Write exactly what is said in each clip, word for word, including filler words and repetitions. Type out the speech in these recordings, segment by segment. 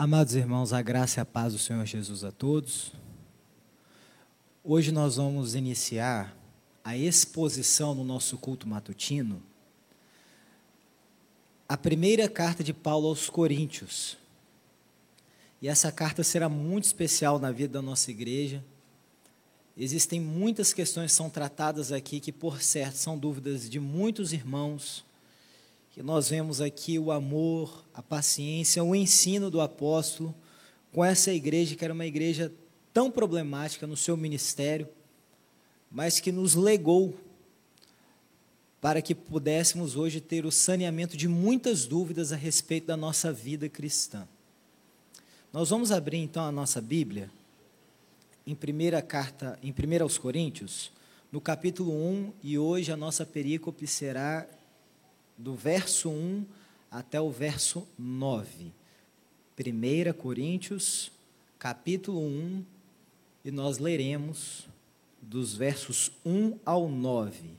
Amados irmãos, a graça e a paz do Senhor Jesus a todos. Hoje nós vamos iniciar a exposição no nosso culto matutino, a primeira carta de Paulo aos Coríntios. E essa carta será muito especial na vida da nossa igreja. Existem muitas questões que são tratadas aqui que, por certo, são dúvidas de muitos irmãos, que nós vemos aqui o amor, a paciência, o ensino do apóstolo com essa igreja, que era uma igreja tão problemática no seu ministério, mas que nos legou para que pudéssemos hoje ter o saneamento de muitas dúvidas a respeito da nossa vida cristã. Nós vamos abrir então a nossa Bíblia em primeira carta, em primeira aos Coríntios, no capítulo um, e hoje a nossa perícope será do verso um até o verso nove. primeira Coríntios, capítulo um, e nós leremos dos versos um ao nove.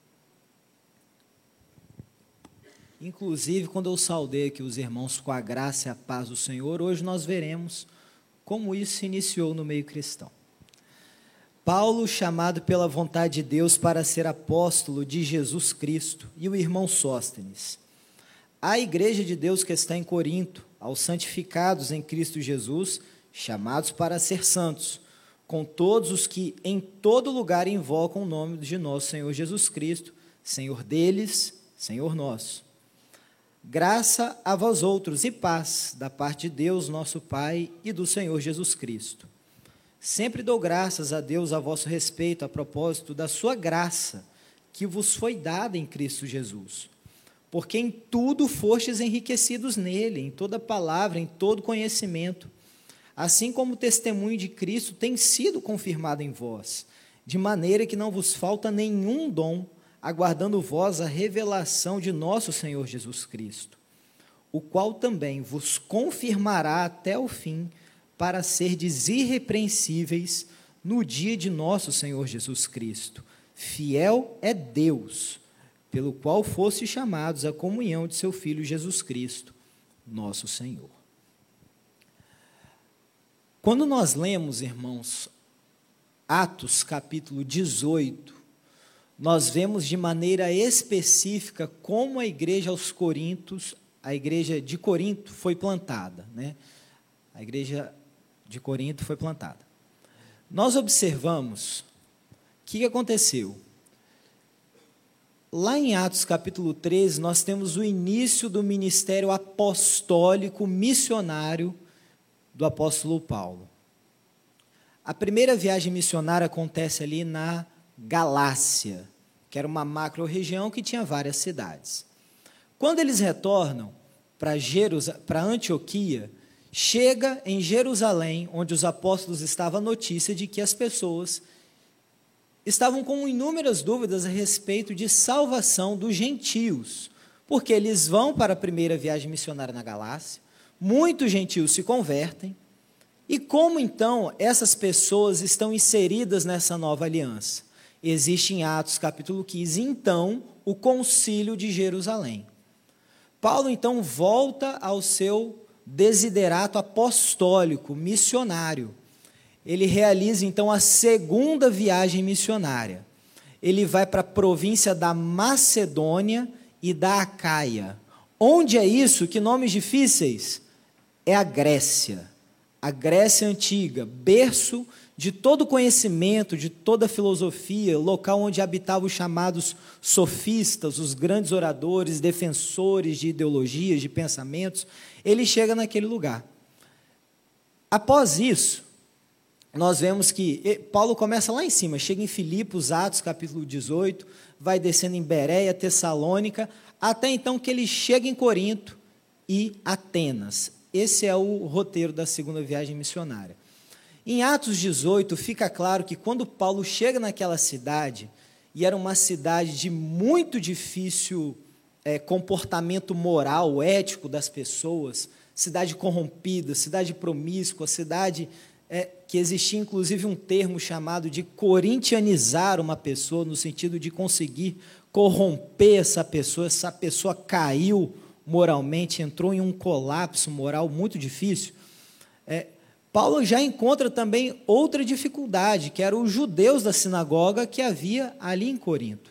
Inclusive, quando eu saudei aqui os irmãos com a graça e a paz do Senhor, hoje nós veremos como isso se iniciou no meio cristão. Paulo, chamado pela vontade de Deus para ser apóstolo de Jesus Cristo, e o irmão Sóstenes, à igreja de Deus que está em Corinto, aos santificados em Cristo Jesus, chamados para ser santos, com todos os que em todo lugar invocam o nome de nosso Senhor Jesus Cristo, Senhor deles, Senhor nosso. Graça a vós outros e paz da parte de Deus, nosso Pai, e do Senhor Jesus Cristo. Sempre dou graças a Deus a vosso respeito, a propósito da sua graça, que vos foi dada em Cristo Jesus. Porque em tudo fostes enriquecidos nele, em toda palavra, em todo conhecimento, assim como o testemunho de Cristo tem sido confirmado em vós, de maneira que não vos falta nenhum dom, aguardando vós a revelação de nosso Senhor Jesus Cristo, o qual também vos confirmará até o fim, para serdes irrepreensíveis no dia de nosso Senhor Jesus Cristo. Fiel é Deus, pelo qual fostes chamados à comunhão de seu Filho Jesus Cristo, nosso Senhor. Quando nós lemos, irmãos, Atos capítulo dezoito, nós vemos de maneira específica como a igreja aos Coríntios, a igreja de Corinto foi plantada, né? A igreja de Corinto foi plantada. Nós observamos o que aconteceu. Lá em Atos capítulo treze, nós temos o início do ministério apostólico missionário do apóstolo Paulo. A primeira viagem missionária acontece ali na Galácia, que era uma macro-região que tinha várias cidades. Quando eles retornam para Jerusal- para Antioquia, chega em Jerusalém, onde os apóstolos estavam, a notícia de que as pessoas estavam com inúmeras dúvidas a respeito de salvação dos gentios, porque eles vão para a primeira viagem missionária na Galácia, muitos gentios se convertem, e como então essas pessoas estão inseridas nessa nova aliança? Existe em Atos capítulo quinze, então, o concílio de Jerusalém. Paulo então volta ao seu desiderato apostólico, missionário. Ele realiza então a segunda viagem missionária. Ele vai para a província da Macedônia e da Acaia. Onde é isso? Que nomes difíceis? É a Grécia. A Grécia antiga, berço de todo conhecimento, de toda filosofia, local onde habitavam os chamados sofistas, os grandes oradores, defensores de ideologias, de pensamentos. Ele chega naquele lugar. Após isso, nós vemos que Paulo começa lá em cima, chega em Filipos, Atos, capítulo dezoito, vai descendo em Bereia, Tessalônica, até então que ele chega em Corinto e Atenas. Esse é o roteiro da segunda viagem missionária. Em Atos dezoito, fica claro que quando Paulo chega naquela cidade, e era uma cidade de muito difícil é, comportamento moral, ético das pessoas, cidade corrompida, cidade promíscua, cidade é, que existia inclusive um termo chamado de corintianizar uma pessoa, no sentido de conseguir corromper essa pessoa, essa pessoa caiu moralmente, entrou em um colapso moral muito difícil. é, Paulo já encontra também outra dificuldade, que eram os judeus da sinagoga que havia ali em Corinto.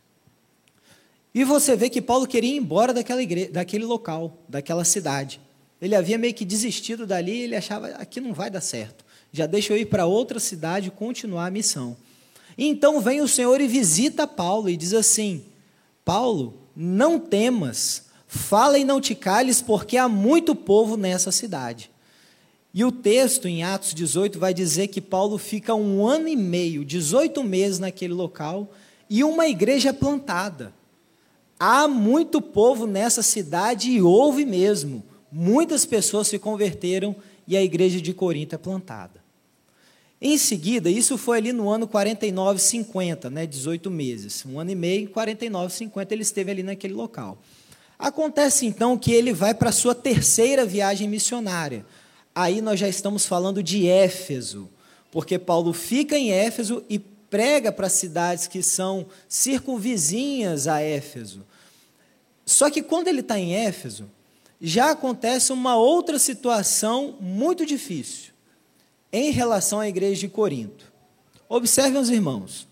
E você vê que Paulo queria ir embora daquela igreja, daquele local, daquela cidade. Ele havia meio que desistido dali, ele achava, aqui não vai dar certo. Já deixa eu ir para outra cidade e continuar a missão. E então vem o Senhor e visita Paulo e diz assim: Paulo, não temas, fala e não te cales, porque há muito povo nessa cidade. E o texto, em Atos dezoito, vai dizer que Paulo fica um ano e meio, dezoito meses naquele local, e uma igreja é plantada. Há muito povo nessa cidade, e houve mesmo. Muitas pessoas se converteram, e a igreja de Corinto é plantada. Em seguida, isso foi ali no ano quarenta e nove, cinquenta, né, dezoito meses. Um ano e meio, quarenta e nove, cinquenta, ele esteve ali naquele local. Acontece, então, que ele vai para a sua terceira viagem missionária. Aí nós já estamos falando de Éfeso, porque Paulo fica em Éfeso e prega para cidades que são circunvizinhas a Éfeso. Só que quando ele está em Éfeso, já acontece uma outra situação muito difícil em relação à igreja de Corinto. Observem os irmãos.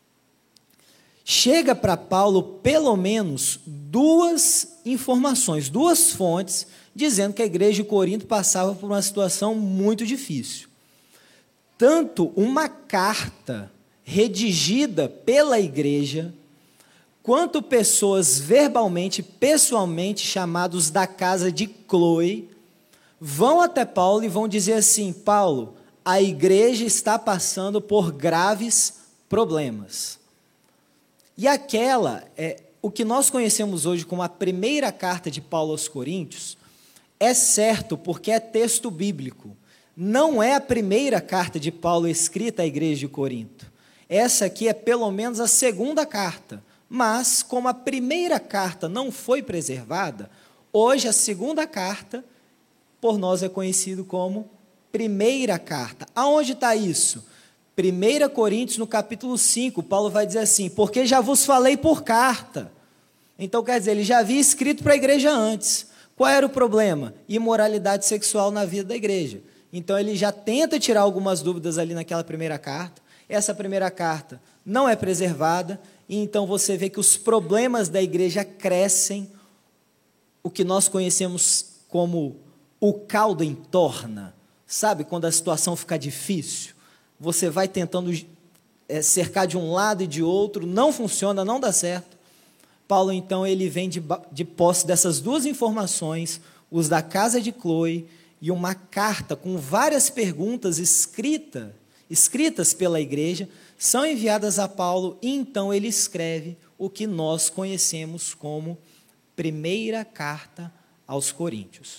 Chega para Paulo pelo menos duas informações, duas fontes, dizendo que a igreja de Corinto passava por uma situação muito difícil. Tanto uma carta redigida pela igreja, quanto pessoas verbalmente, pessoalmente chamados da casa de Cloe, vão até Paulo e vão dizer assim: Paulo, a igreja está passando por graves problemas. E aquela, é, o que nós conhecemos hoje como a primeira carta de Paulo aos Coríntios, é certo porque é texto bíblico. Não é a primeira carta de Paulo escrita à igreja de Corinto. Essa aqui é pelo menos a segunda carta. Mas, como a primeira carta não foi preservada, hoje a segunda carta, por nós é conhecido como primeira carta. Aonde está isso? primeira Coríntios, no capítulo cinco, Paulo vai dizer assim: porque já vos falei por carta. Então, quer dizer, ele já havia escrito para a igreja antes. Qual era o problema? Imoralidade sexual na vida da igreja. Então, ele já tenta tirar algumas dúvidas ali naquela primeira carta. Essa primeira carta não é preservada, e então você vê que os problemas da igreja crescem, o que nós conhecemos como o caldo entorna. Sabe, quando a situação fica difícil, você vai tentando é, cercar de um lado e de outro, não funciona, não dá certo. Paulo, então, ele vem de, de posse dessas duas informações, os da casa de Cloe e uma carta com várias perguntas escrita, escritas pela igreja, são enviadas a Paulo, e então ele escreve o que nós conhecemos como primeira carta aos Coríntios.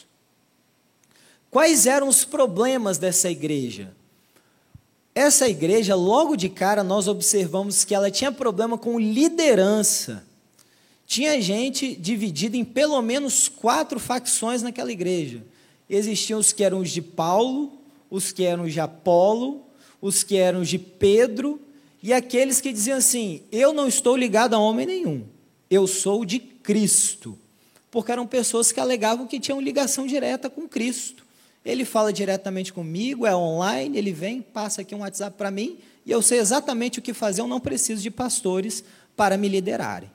Quais eram os problemas dessa igreja? Essa igreja, logo de cara, nós observamos que ela tinha problema com liderança. Tinha gente dividida em pelo menos quatro facções naquela igreja. Existiam os que eram os de Paulo, os que eram os de Apolo, os que eram os de Pedro, e aqueles que diziam assim: eu não estou ligado a homem nenhum, eu sou de Cristo. Porque eram pessoas que alegavam que tinham ligação direta com Cristo. Ele fala diretamente comigo, é online, ele vem, passa aqui um WhatsApp para mim, e eu sei exatamente o que fazer, eu não preciso de pastores para me liderarem.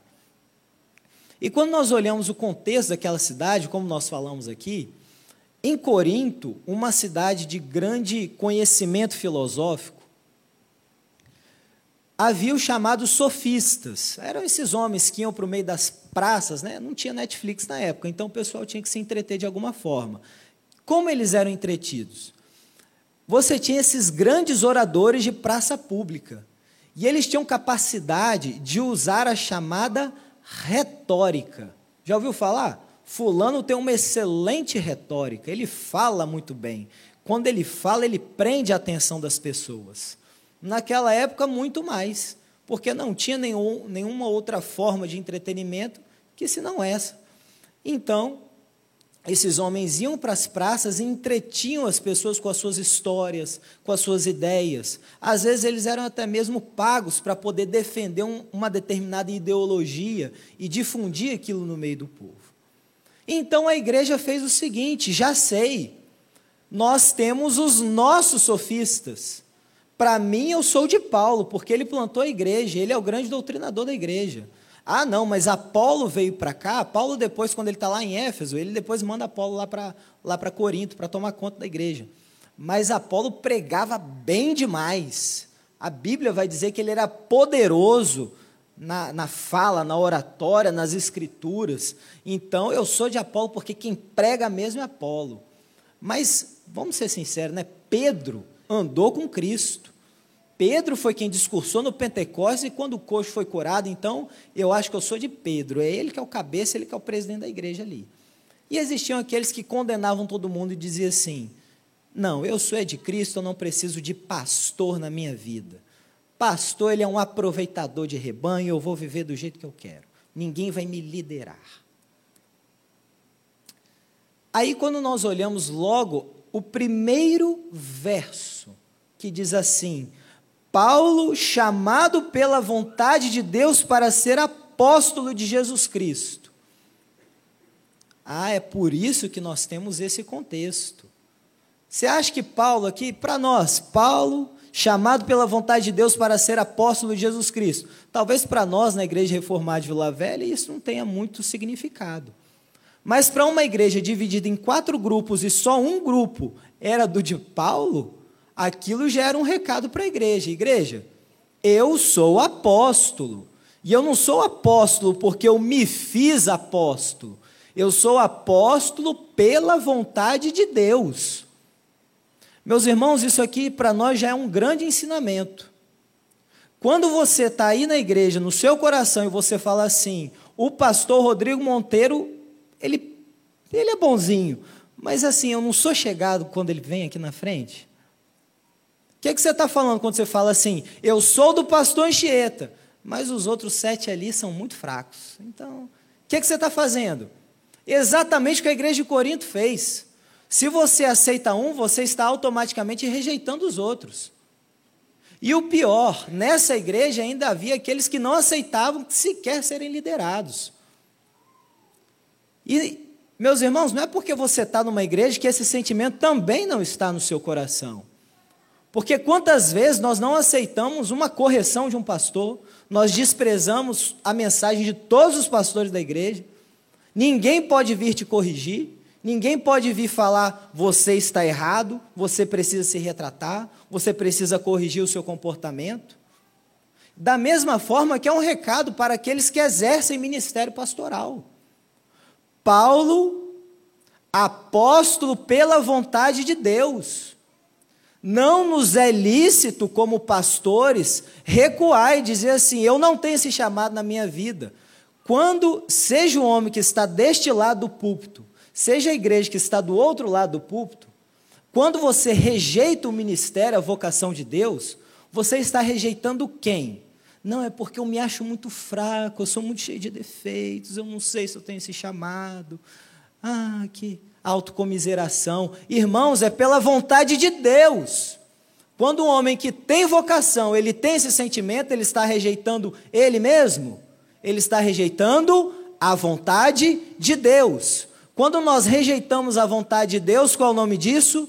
E quando nós olhamos o contexto daquela cidade, como nós falamos aqui, em Corinto, uma cidade de grande conhecimento filosófico, havia os chamados sofistas. Eram esses homens que iam para o meio das praças, né? Não tinha Netflix na época, então o pessoal tinha que se entreter de alguma forma. Como eles eram entretidos? Você tinha esses grandes oradores de praça pública, e eles tinham capacidade de usar a chamada retórica. Já ouviu falar? Fulano tem uma excelente retórica, ele fala muito bem. Quando ele fala, ele prende a atenção das pessoas. Naquela época, muito mais, porque não tinha nenhum, nenhuma outra forma de entretenimento que senão essa. Então, esses homens iam para as praças e entretinham as pessoas com as suas histórias, com as suas ideias. Às vezes, eles eram até mesmo pagos para poder defender um, uma determinada ideologia e difundir aquilo no meio do povo. Então, a igreja fez o seguinte: já sei, nós temos os nossos sofistas. Para mim, eu sou de Paulo, porque ele plantou a igreja, ele é o grande doutrinador da igreja. Ah, não, mas Apolo veio para cá. Paulo depois, quando ele está lá em Éfeso, ele depois manda Apolo lá para lá para Corinto, para tomar conta da igreja. Mas Apolo pregava bem demais. A Bíblia vai dizer que ele era poderoso na, na fala, na oratória, nas escrituras. Então, eu sou de Apolo, porque quem prega mesmo é Apolo. Mas, vamos ser sinceros, né? Pedro andou com Cristo. Pedro foi quem discursou no Pentecostes e quando o coxo foi curado, então eu acho que eu sou de Pedro, é ele que é o cabeça, ele que é o presidente da igreja ali. E existiam aqueles que condenavam todo mundo e diziam assim, não, eu sou é de Cristo, eu não preciso de pastor na minha vida. Pastor, ele é um aproveitador de rebanho, eu vou viver do jeito que eu quero. Ninguém vai me liderar. Aí quando nós olhamos logo o primeiro verso, que diz assim, Paulo, chamado pela vontade de Deus para ser apóstolo de Jesus Cristo. Ah, é por isso que nós temos esse contexto. Você acha que Paulo aqui, para nós, Paulo, chamado pela vontade de Deus para ser apóstolo de Jesus Cristo, talvez para nós, na Igreja Reformada de Vila Velha, isso não tenha muito significado. Mas para uma igreja dividida em quatro grupos e só um grupo era do de Paulo, aquilo já era um recado para a igreja. Igreja, eu sou apóstolo, e eu não sou apóstolo porque eu me fiz apóstolo, eu sou apóstolo pela vontade de Deus. Meus irmãos, isso aqui para nós já é um grande ensinamento. Quando você está aí na igreja, no seu coração, e você fala assim, o pastor Rodrigo Monteiro, ele, ele é bonzinho, mas assim, eu não sou chegado quando ele vem aqui na frente. O que, é que você está falando quando você fala assim, eu sou do pastor Anchieta, mas os outros sete ali são muito fracos. Então, o que, é que você está fazendo? Exatamente o que a igreja de Corinto fez. Se você aceita um, você está automaticamente rejeitando os outros. E o pior, nessa igreja ainda havia aqueles que não aceitavam sequer serem liderados. E, meus irmãos, não é porque você está numa igreja que esse sentimento também não está no seu coração. Porque quantas vezes nós não aceitamos uma correção de um pastor, nós desprezamos a mensagem de todos os pastores da igreja, ninguém pode vir te corrigir, ninguém pode vir falar, você está errado, você precisa se retratar, você precisa corrigir o seu comportamento. Da mesma forma que é um recado para aqueles que exercem ministério pastoral. Paulo, apóstolo pela vontade de Deus, não nos é lícito, como pastores, recuar e dizer assim, eu não tenho esse chamado na minha vida. Quando, seja o homem que está deste lado do púlpito, seja a igreja que está do outro lado do púlpito, quando você rejeita o ministério, a vocação de Deus, você está rejeitando quem? Não, é porque eu me acho muito fraco, eu sou muito cheio de defeitos, eu não sei se eu tenho esse chamado. Ah, que autocomiseração. Irmãos, é pela vontade de Deus. Quando um homem que tem vocação, ele tem esse sentimento, ele está rejeitando ele mesmo, ele está rejeitando a vontade de Deus. Quando nós rejeitamos a vontade de Deus, qual é o nome disso?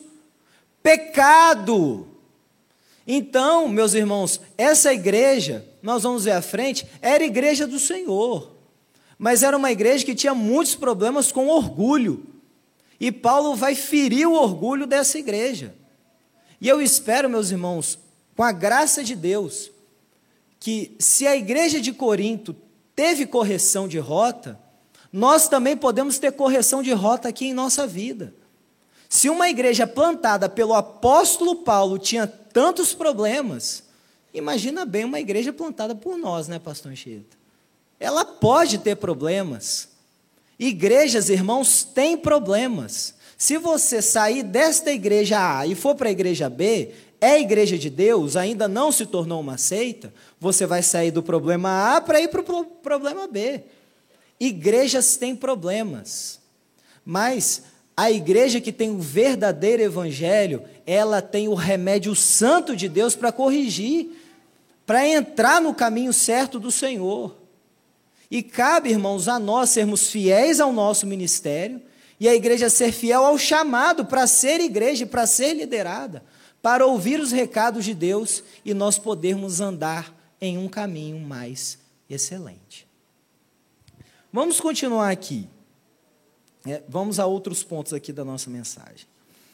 Pecado. Então, meus irmãos, essa igreja, nós vamos ver à frente, era igreja do Senhor, mas era uma igreja que tinha muitos problemas com orgulho, e Paulo vai ferir o orgulho dessa igreja, e eu espero, meus irmãos, com a graça de Deus, que se a igreja de Corinto teve correção de rota, nós também podemos ter correção de rota aqui em nossa vida. Se uma igreja plantada pelo apóstolo Paulo tinha tantos problemas, imagina bem uma igreja plantada por nós, né, pastor Anchieta? Ela pode ter problemas. Igrejas, irmãos, têm problemas. Se você sair desta igreja A e for para a igreja B, é a igreja de Deus, ainda não se tornou uma seita, você vai sair do problema A para ir para o problema B. Igrejas têm problemas, mas a igreja que tem o verdadeiro evangelho, ela tem o remédio santo de Deus para corrigir, para entrar no caminho certo do Senhor. E cabe, irmãos, a nós sermos fiéis ao nosso ministério e a igreja ser fiel ao chamado para ser igreja, para ser liderada, para ouvir os recados de Deus e nós podermos andar em um caminho mais excelente. Vamos continuar aqui. É, vamos a outros pontos aqui da nossa mensagem.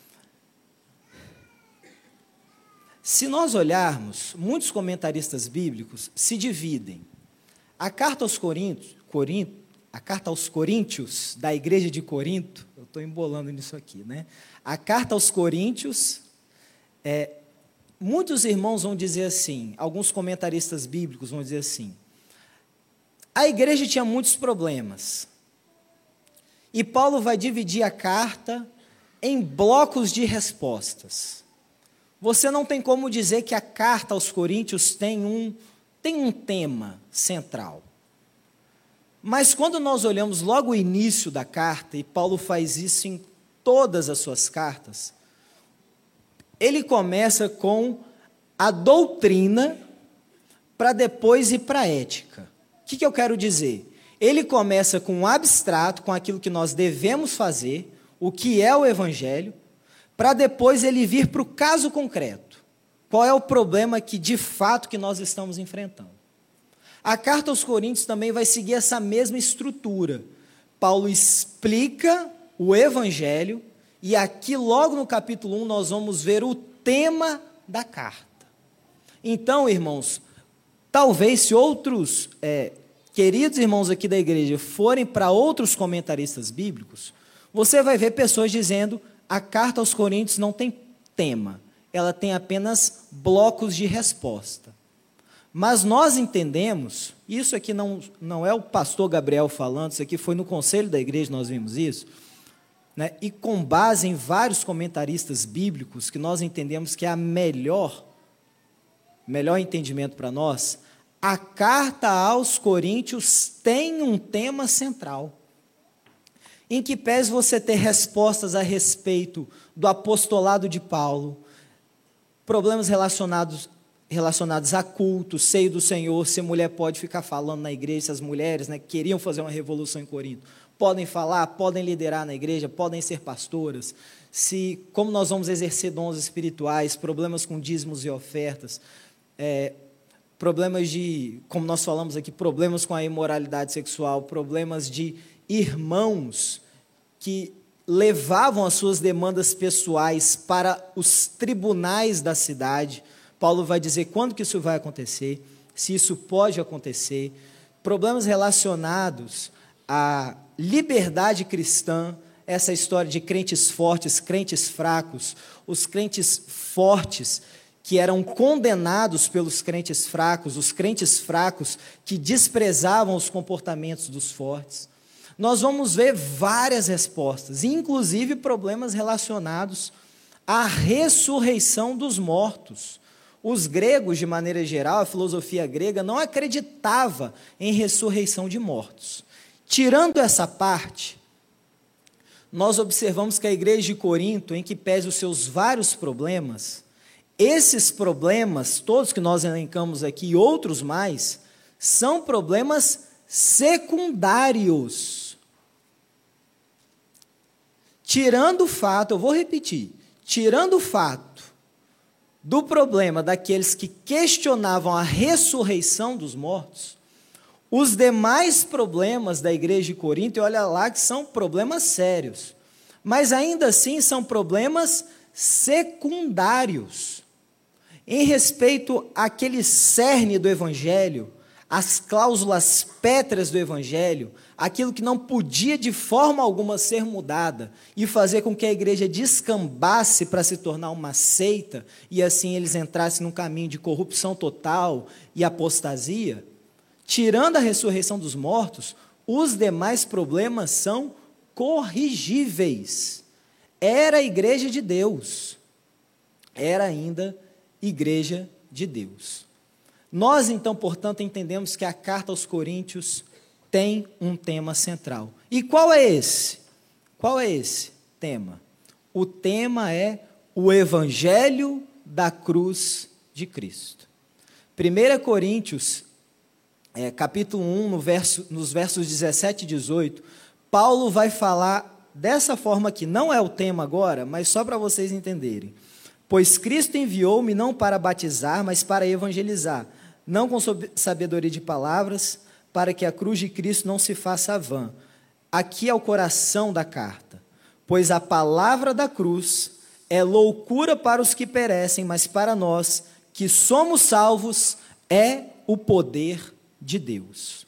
Se nós olharmos, muitos comentaristas bíblicos se dividem. A carta aos Coríntios, Corinto, a carta aos Coríntios, da igreja de Corinto, eu estou embolando nisso aqui, né? A carta aos Coríntios, é, muitos irmãos vão dizer assim, alguns comentaristas bíblicos vão dizer assim, a igreja tinha muitos problemas, e Paulo vai dividir a carta em blocos de respostas. Você não tem como dizer que a carta aos Coríntios tem um, tem um tema central. Mas quando nós olhamos logo o início da carta, e Paulo faz isso em todas as suas cartas, ele começa com a doutrina para depois ir para a ética. O que, que eu quero dizer? Ele começa com o abstrato, com aquilo que nós devemos fazer, o que é o Evangelho, para depois ele vir para o caso concreto. Qual é o problema que, de fato, que nós estamos enfrentando? A carta aos Coríntios também vai seguir essa mesma estrutura. Paulo explica o Evangelho, e aqui, logo no capítulo um, nós vamos ver o tema da carta. Então, irmãos, talvez se outros é, queridos irmãos aqui da igreja forem para outros comentaristas bíblicos, você vai ver pessoas dizendo a carta aos Coríntios não tem tema, ela tem apenas blocos de resposta. Mas nós entendemos, isso aqui não, não é o pastor Gabriel falando, isso aqui foi no conselho da igreja, nós vimos isso, né? E com base em vários comentaristas bíblicos, que nós entendemos que é a melhor, melhor entendimento para nós, a carta aos Coríntios tem um tema central, em que pese você ter respostas a respeito do apostolado de Paulo, problemas relacionados relacionados a culto, seio do Senhor, se a mulher pode ficar falando na igreja, se as mulheres, né, queriam fazer uma revolução em Corinto, podem falar, podem liderar na igreja, podem ser pastoras, se, como nós vamos exercer dons espirituais, problemas com dízimos e ofertas, é, problemas de, como nós falamos aqui, problemas com a imoralidade sexual, problemas de irmãos que levavam as suas demandas pessoais para os tribunais da cidade. Paulo vai dizer quando que isso vai acontecer, se isso pode acontecer, problemas relacionados à liberdade cristã, essa história de crentes fortes, crentes fracos, os crentes fortes que eram condenados pelos crentes fracos, os crentes fracos que desprezavam os comportamentos dos fortes. Nós vamos ver várias respostas, inclusive problemas relacionados à ressurreição dos mortos. Os gregos, de maneira geral, a filosofia grega não acreditava em ressurreição de mortos. Tirando essa parte, nós observamos que a igreja de Corinto, em que pese os seus vários problemas, esses problemas, todos que nós elencamos aqui e outros mais, são problemas secundários. Tirando o fato, eu vou repetir, tirando o fato do problema daqueles que questionavam a ressurreição dos mortos, os demais problemas da igreja de Corinto, e olha lá que são problemas sérios, mas ainda assim são problemas secundários, em respeito àquele cerne do Evangelho, as cláusulas pétreas do Evangelho, aquilo que não podia de forma alguma ser mudada e fazer com que a igreja descambasse para se tornar uma seita e assim eles entrassem num caminho de corrupção total e apostasia, tirando a ressurreição dos mortos, os demais problemas são corrigíveis. Era a igreja de Deus, era ainda igreja de Deus. Nós, então, portanto, entendemos que a carta aos Coríntios tem um tema central. E qual é esse? Qual é esse tema? O tema é o Evangelho da cruz de Cristo. primeira Coríntios, é, capítulo um, no verso, nos versos dezessete e dezoito, Paulo vai falar dessa forma aqui. Não é o tema agora, mas só para vocês entenderem. Pois Cristo enviou-me não para batizar, mas para evangelizar, não com sabedoria de palavras, para que a cruz de Cristo não se faça vã. Aqui é o coração da carta. Pois a palavra da cruz é loucura para os que perecem, mas para nós, que somos salvos, é o poder de Deus.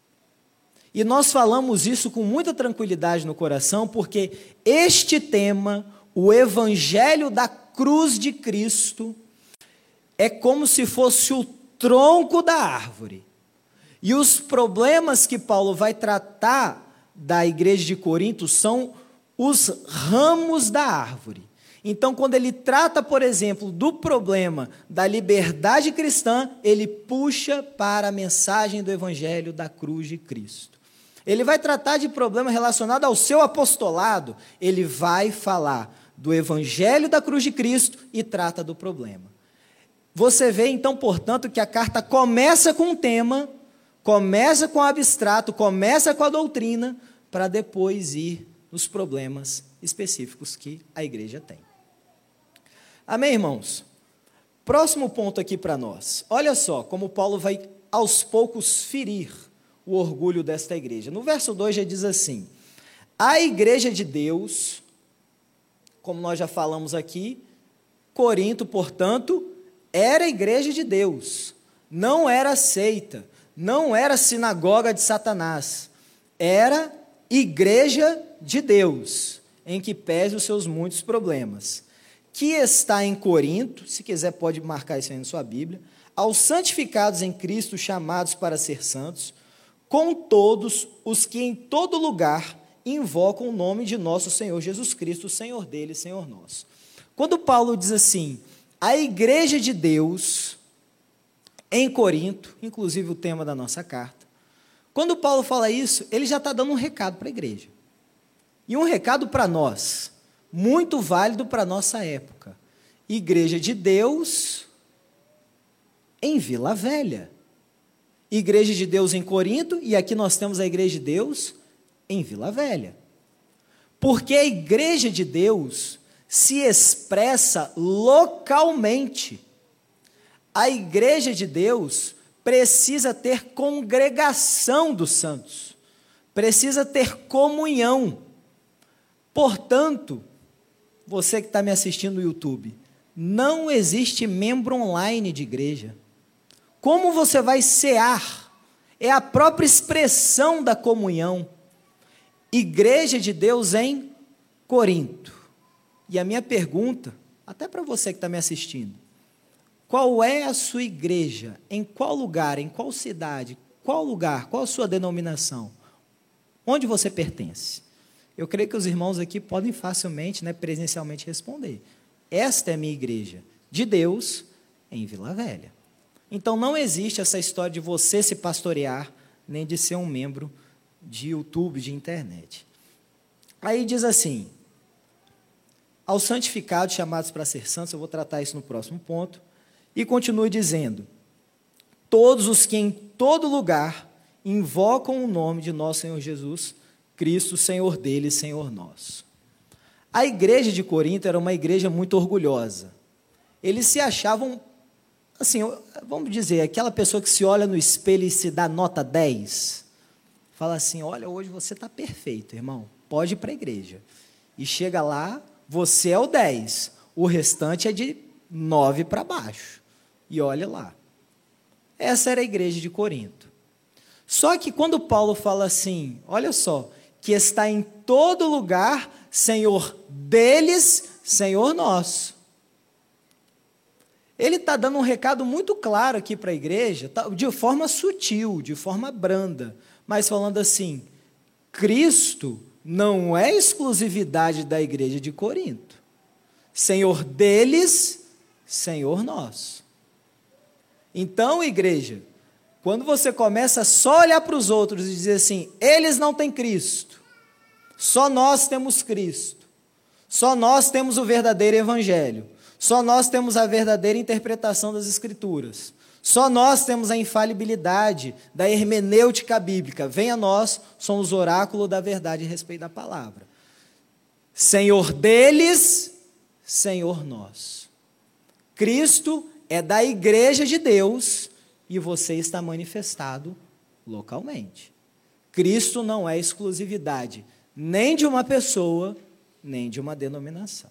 E nós falamos isso com muita tranquilidade no coração, porque este tema, o evangelho da cruz de Cristo, é como se fosse o tronco da árvore. E os problemas que Paulo vai tratar da igreja de Corinto são os ramos da árvore. Então, quando ele trata, por exemplo, do problema da liberdade cristã, ele puxa para a mensagem do evangelho da cruz de Cristo. Ele vai tratar de problema relacionado ao seu apostolado, ele vai falar do evangelho da cruz de Cristo e trata do problema. Você vê, então, portanto, que a carta começa com um tema, começa com o abstrato, começa com a doutrina, para depois ir nos problemas específicos que a igreja tem. Amém, irmãos? Próximo ponto aqui para nós. Olha só como Paulo vai, aos poucos, ferir o orgulho desta igreja. No verso dois já diz assim: a igreja de Deus, como nós já falamos aqui, Corinto, portanto, era a igreja de Deus, não era seita, não era sinagoga de Satanás, era igreja de Deus, em que pese os seus muitos problemas, que está em Corinto, se quiser pode marcar isso aí na sua Bíblia, aos santificados em Cristo, chamados para ser santos, com todos os que em todo lugar invocam o nome de nosso Senhor Jesus Cristo, Senhor deles, Senhor nosso. Quando Paulo diz assim, a igreja de Deus em Corinto, inclusive o tema da nossa carta, quando Paulo fala isso, ele já está dando um recado para a igreja. E um recado para nós, muito válido para a nossa época. Igreja de Deus em Vila Velha. Igreja de Deus em Corinto, e aqui nós temos a igreja de Deus em Vila Velha. Porque a igreja de Deus se expressa localmente. A igreja de Deus precisa ter congregação dos santos, precisa ter comunhão. Portanto, você que está me assistindo no YouTube, não existe membro online de igreja. Como você vai cear? É a própria expressão da comunhão. Igreja de Deus em Corinto. E a minha pergunta, até para você que está me assistindo, qual é a sua igreja? Em qual lugar? Em qual cidade? Qual lugar? Qual a sua denominação? Onde você pertence? Eu creio que os irmãos aqui podem facilmente, né, presencialmente responder. Esta é a minha igreja de Deus em Vila Velha. Então, não existe essa história de você se pastorear, nem de ser um membro de YouTube, de internet. Aí diz assim, aos santificados chamados para ser santos, eu vou tratar isso no próximo ponto, e continue dizendo, todos os que em todo lugar invocam o nome de nosso Senhor Jesus Cristo, Senhor deles, Senhor nosso. A igreja de Corinto era uma igreja muito orgulhosa. Eles se achavam, assim, vamos dizer, aquela pessoa que se olha no espelho e se dá nota dez, fala assim, olha, hoje você está perfeito, irmão, pode ir para a igreja. E chega lá, você é o dez, o restante é de nove para baixo. E olha lá. Essa era a igreja de Corinto. Só que quando Paulo fala assim, olha só, que está em todo lugar, Senhor deles, Senhor nosso. Ele está dando um recado muito claro aqui para a igreja, de forma sutil, de forma branda, mas falando assim, Cristo não é exclusividade da igreja de Corinto. Senhor deles, Senhor nosso. Então, igreja, quando você começa só a olhar para os outros e dizer assim, eles não têm Cristo, só nós temos Cristo, só nós temos o verdadeiro evangelho, só nós temos a verdadeira interpretação das Escrituras, só nós temos a infalibilidade da hermenêutica bíblica, venha nós, somos oráculo da verdade a respeito da palavra. Senhor deles, Senhor nosso. Cristo é da igreja de Deus e você está manifestado localmente. Cristo não é exclusividade nem de uma pessoa, nem de uma denominação.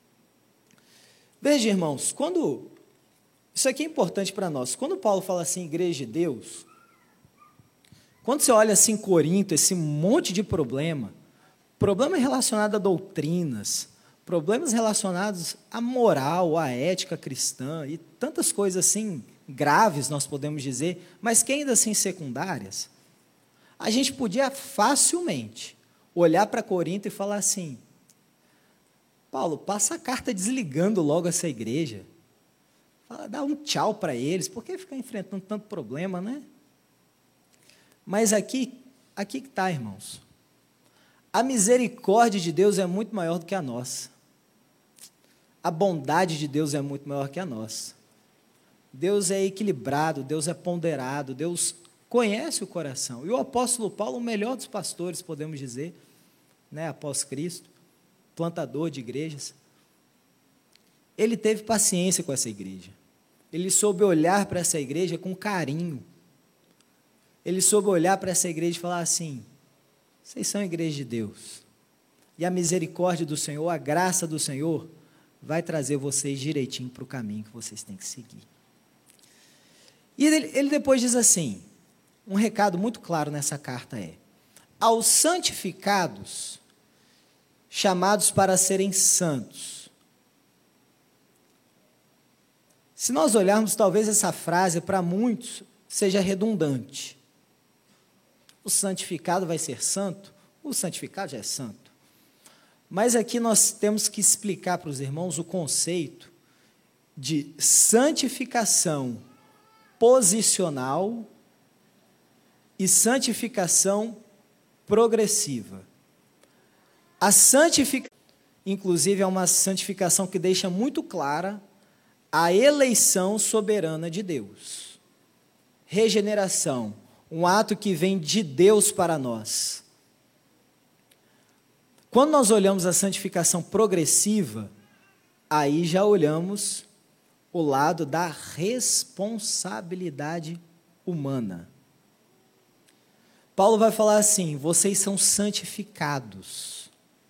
Veja, irmãos, quando, isso aqui é importante para nós, quando Paulo fala assim, igreja de Deus, quando você olha assim Corinto, esse monte de problema, problema relacionado a doutrinas, problemas relacionados à moral, à ética cristã, e tantas coisas assim graves, nós podemos dizer, mas que ainda assim secundárias, a gente podia facilmente olhar para Corinto e falar assim, Paulo, passa a carta desligando logo essa igreja, fala, dá um tchau para eles, por que ficar enfrentando tanto problema, né? Mas aqui, aqui que está, irmãos, a misericórdia de Deus é muito maior do que a nossa, a bondade de Deus é muito maior que a nossa, Deus é equilibrado, Deus é ponderado, Deus conhece o coração, e o apóstolo Paulo, o melhor dos pastores, podemos dizer, né, após Cristo, plantador de igrejas, ele teve paciência com essa igreja, ele soube olhar para essa igreja com carinho, ele soube olhar para essa igreja e falar assim, vocês são a igreja de Deus, e a misericórdia do Senhor, a graça do Senhor, vai trazer vocês direitinho para o caminho que vocês têm que seguir. E ele, ele depois diz assim, um recado muito claro nessa carta é, aos santificados, chamados para serem santos. Se nós olharmos, talvez essa frase, para muitos, seja redundante. O santificado vai ser santo? O santificado já é santo. Mas aqui nós temos que explicar para os irmãos o conceito de santificação posicional e santificação progressiva. A santificação, inclusive, é uma santificação que deixa muito clara a eleição soberana de Deus. Regeneração, um ato que vem de Deus para nós. Quando nós olhamos a santificação progressiva, aí já olhamos o lado da responsabilidade humana. Paulo vai falar assim, vocês são santificados.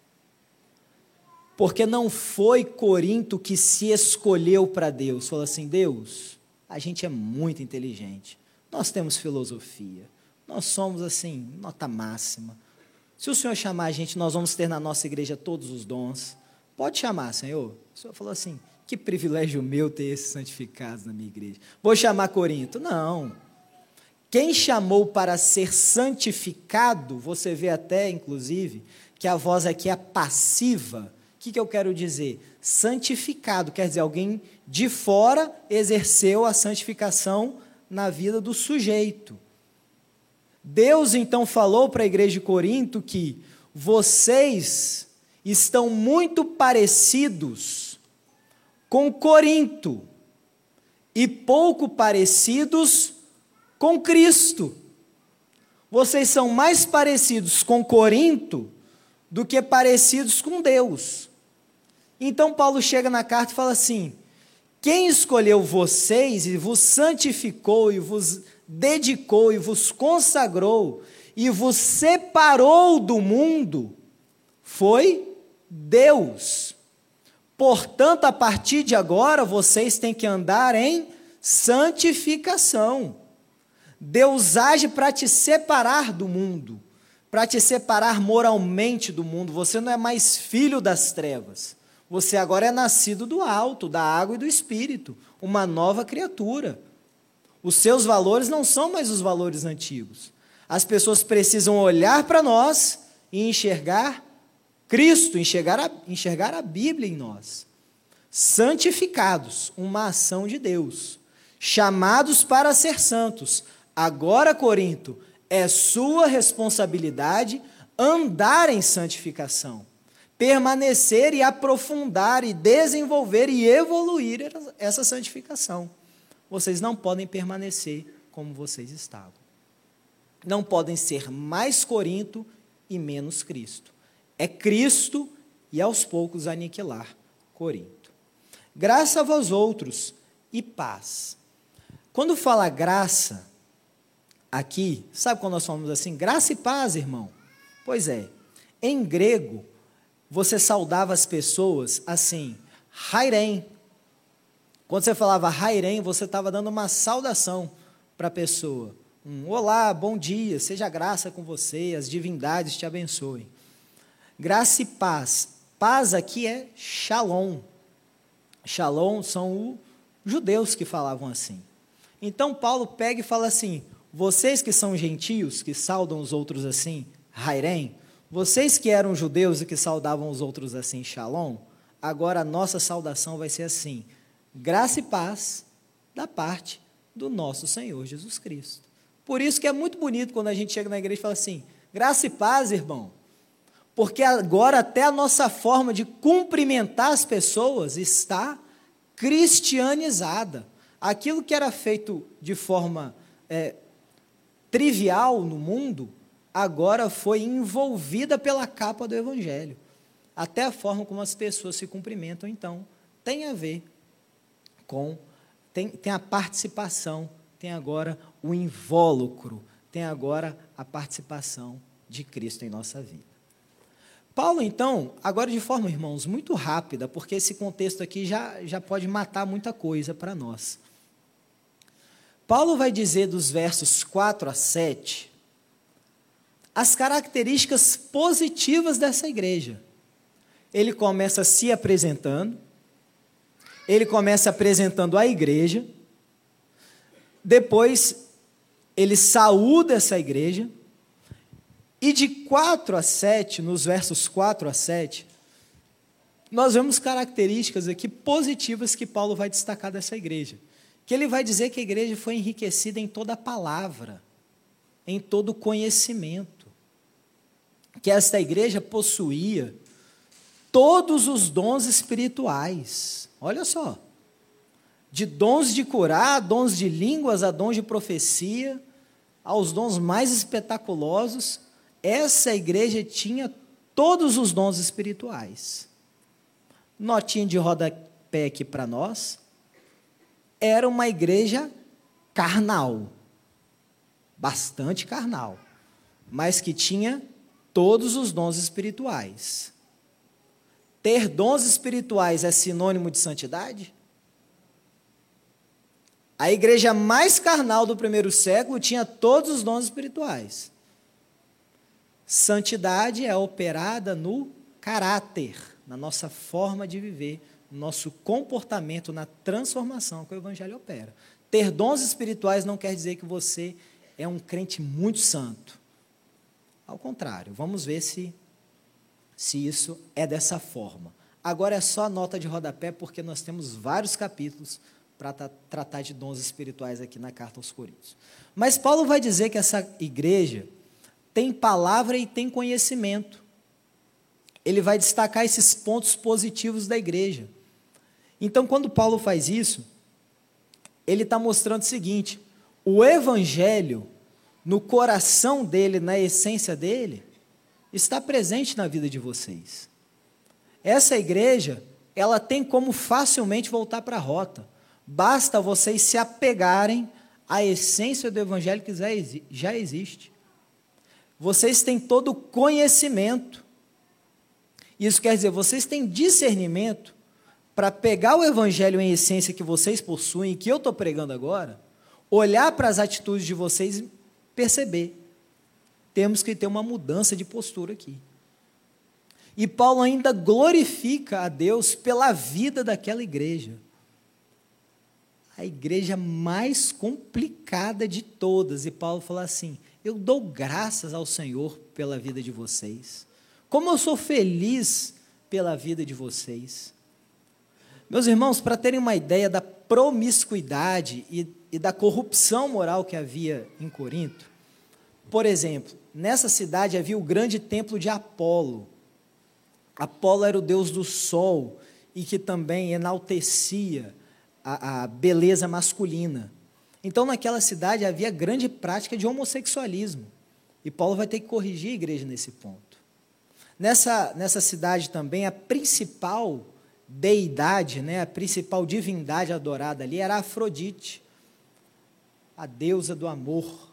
Porque não foi Corinto que se escolheu para Deus. Falou assim, Deus, a gente é muito inteligente. Nós temos filosofia. Nós somos assim, nota máxima. Se o Senhor chamar a gente, nós vamos ter na nossa igreja todos os dons. Pode chamar, Senhor. O Senhor falou assim, que privilégio meu ter esses santificados na minha igreja. Vou chamar Corinto? Não. Quem chamou para ser santificado, você vê até, inclusive, que a voz aqui é passiva. O que, que eu quero dizer? Santificado, quer dizer, alguém de fora exerceu a santificação na vida do sujeito. Deus, então, falou para a igreja de Corinto que vocês estão muito parecidos com Corinto e pouco parecidos com Cristo. Vocês são mais parecidos com Corinto do que parecidos com Deus. Então Paulo chega na carta e fala assim, quem escolheu vocês e vos santificou e vos dedicou e vos consagrou e vos separou do mundo foi Deus. Portanto, a partir de agora, vocês têm que andar em santificação. Deus age para te separar do mundo, para te separar moralmente do mundo. Você não é mais filho das trevas. Você agora é nascido do alto, da água e do Espírito, uma nova criatura. Os seus valores não são mais os valores antigos. As pessoas precisam olhar para nós e enxergar Cristo, enxergar a, enxergar a Bíblia em nós. Santificados, uma ação de Deus. Chamados para ser santos. Agora, Corinto, é sua responsabilidade andar em santificação. Permanecer e aprofundar e desenvolver e evoluir essa santificação. Vocês não podem permanecer como vocês estavam. Não podem ser mais Corinto e menos Cristo. É Cristo e aos poucos aniquilar Corinto. Graça a vós outros e paz. Quando fala graça, aqui, sabe quando nós falamos assim, graça e paz, irmão? Pois é, em grego, você saudava as pessoas assim, hairem. Quando você falava hairem, você estava dando uma saudação para a pessoa. Um olá, bom dia, seja graça com você, as divindades te abençoem. Graça e paz. Paz aqui é shalom. Shalom são os judeus que falavam assim. Então, Paulo pega e fala assim, vocês que são gentios, que saudam os outros assim, hairem, vocês que eram judeus e que saudavam os outros assim, shalom, agora a nossa saudação vai ser assim, graça e paz da parte do nosso Senhor Jesus Cristo. Por isso que é muito bonito quando a gente chega na igreja e fala assim, graça e paz, irmão, porque agora até a nossa forma de cumprimentar as pessoas está cristianizada. Aquilo que era feito de forma é, trivial no mundo, agora foi envolvida pela capa do Evangelho. Até a forma como as pessoas se cumprimentam, então, tem a ver com, tem, tem a participação, tem agora o invólucro, tem agora a participação de Cristo em nossa vida. Paulo, então, agora de forma, irmãos, muito rápida, porque esse contexto aqui já, já pode matar muita coisa para nós. Paulo vai dizer dos versos quatro a sete, as características positivas dessa igreja. Ele começa se apresentando, ele começa apresentando a igreja, depois ele saúda essa igreja, e de quatro a sete, nos versos quatro a sete, nós vemos características aqui positivas que Paulo vai destacar dessa igreja. Que ele vai dizer que a igreja foi enriquecida em toda a palavra, em todo o conhecimento. Que esta igreja possuía todos os dons espirituais. Olha só. De dons de curar, a dons de línguas, a dons de profecia, aos dons mais espetaculosos, essa igreja tinha todos os dons espirituais. Notinha de rodapé aqui para nós, era uma igreja carnal, bastante carnal, mas que tinha todos os dons espirituais. Ter dons espirituais é sinônimo de santidade? A igreja mais carnal do primeiro século tinha todos os dons espirituais. Santidade é operada no caráter, na nossa forma de viver, no nosso comportamento, na transformação que o Evangelho opera. Ter dons espirituais não quer dizer que você é um crente muito santo. Ao contrário, vamos ver se, se isso é dessa forma. Agora é só nota de rodapé, porque nós temos vários capítulos para tratar de dons espirituais aqui na carta aos Coríntios. Mas Paulo vai dizer que essa igreja tem palavra e tem conhecimento. Ele vai destacar esses pontos positivos da igreja. Então, quando Paulo faz isso, ele está mostrando o seguinte, o evangelho, no coração dele, na essência dele, está presente na vida de vocês. Essa igreja, ela tem como facilmente voltar para a rota. Basta vocês se apegarem à essência do evangelho que já existe. Vocês têm todo o conhecimento. Isso quer dizer, vocês têm discernimento para pegar o evangelho em essência que vocês possuem, que eu estou pregando agora, olhar para as atitudes de vocês e perceber. Temos que ter uma mudança de postura aqui. E Paulo ainda glorifica a Deus pela vida daquela igreja. A igreja mais complicada de todas. E Paulo fala assim, eu dou graças ao Senhor pela vida de vocês. Como eu sou feliz pela vida de vocês. Meus irmãos, para terem uma ideia da promiscuidade e, e da corrupção moral que havia em Corinto, por exemplo, nessa cidade havia o grande templo de Apolo. Apolo era o deus do sol e que também enaltecia a, a beleza masculina. Então, naquela cidade havia grande prática de homossexualismo. E Paulo vai ter que corrigir a igreja nesse ponto. Nessa, nessa cidade também, a principal deidade, né, a principal divindade adorada ali era Afrodite, a deusa do amor,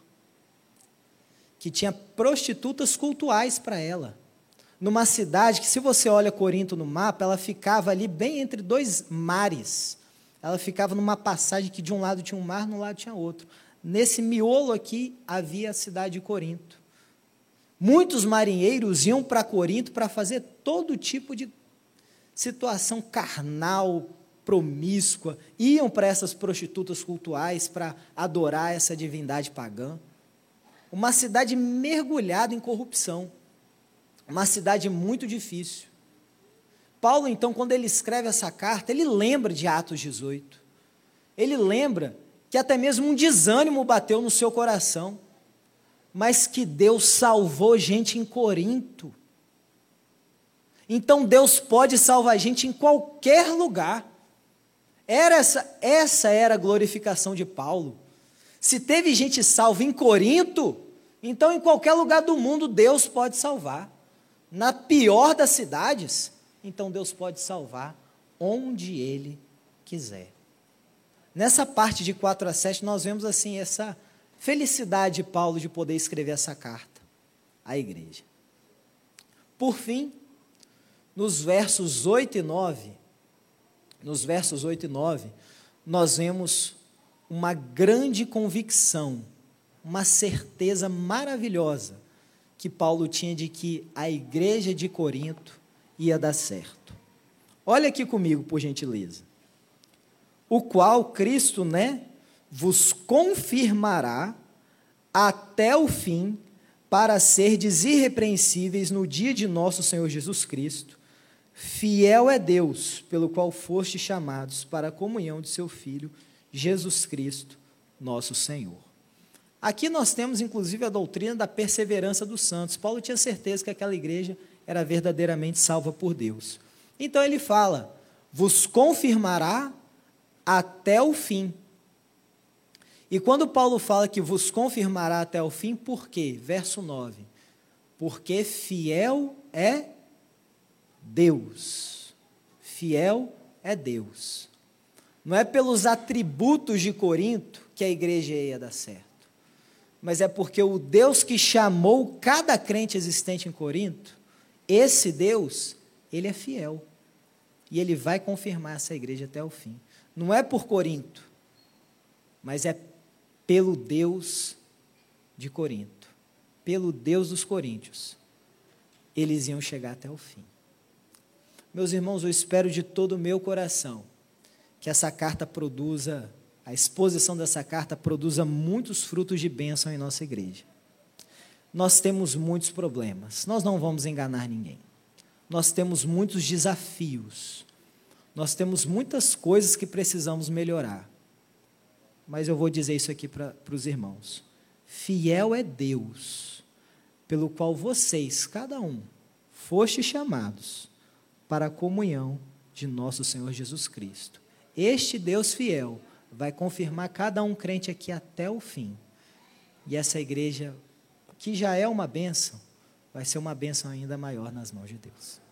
que tinha prostitutas cultuais para ela. Numa cidade que, se você olha Corinto no mapa, ela ficava ali bem entre dois mares. Ela ficava numa passagem que de um lado tinha um mar, no lado tinha outro. Nesse miolo aqui havia a cidade de Corinto. Muitos marinheiros iam para Corinto para fazer todo tipo de situação carnal, promíscua, iam para essas prostitutas cultuais para adorar essa divindade pagã. Uma cidade mergulhada em corrupção, uma cidade muito difícil. Paulo, então, quando ele escreve essa carta, ele lembra de Atos dezoito, ele lembra que até mesmo um desânimo bateu no seu coração, mas que Deus salvou gente em Corinto. Então Deus pode salvar gente em qualquer lugar. Era essa, essa era a glorificação de Paulo. Se teve gente salva em Corinto, então em qualquer lugar do mundo Deus pode salvar. Na pior das cidades, então Deus pode salvar onde Ele quiser. Nessa parte de quatro a sete, nós vemos assim essa felicidade de Paulo de poder escrever essa carta à igreja. Por fim, nos versos oito e nove, nos versos oito e nove, nós vemos uma grande convicção, uma certeza maravilhosa que Paulo tinha de que a igreja de Corinto ia dar certo. Olha aqui comigo, por gentileza. O qual Cristo, né, vos confirmará até o fim, para serdes irrepreensíveis no dia de nosso Senhor Jesus Cristo. Fiel é Deus, pelo qual fostes chamados para a comunhão de seu Filho, Jesus Cristo, nosso Senhor. Aqui nós temos, inclusive, a doutrina da perseverança dos santos. Paulo tinha certeza que aquela igreja era verdadeiramente salva por Deus. Então ele fala, vos confirmará até o fim. E quando Paulo fala que vos confirmará até o fim, por quê? Verso nove. Porque fiel é Deus. Fiel é Deus. Não é pelos atributos de Corinto que a igreja ia dar certo, mas é porque o Deus que chamou cada crente existente em Corinto, esse Deus, Ele é fiel. E Ele vai confirmar essa igreja até o fim. Não é por Corinto, mas é pelo Deus de Corinto, pelo Deus dos coríntios. Eles iam chegar até o fim. Meus irmãos, eu espero de todo o meu coração que essa carta produza, a exposição dessa carta produza muitos frutos de bênção em nossa igreja. Nós temos muitos problemas, nós não vamos enganar ninguém. Nós temos muitos desafios, nós temos muitas coisas que precisamos melhorar. Mas eu vou dizer isso aqui para os irmãos. Fiel é Deus, pelo qual vocês, cada um, fostes chamados para a comunhão de nosso Senhor Jesus Cristo. Este Deus fiel vai confirmar cada um crente aqui até o fim. E essa igreja, que já é uma bênção, vai ser uma bênção ainda maior nas mãos de Deus.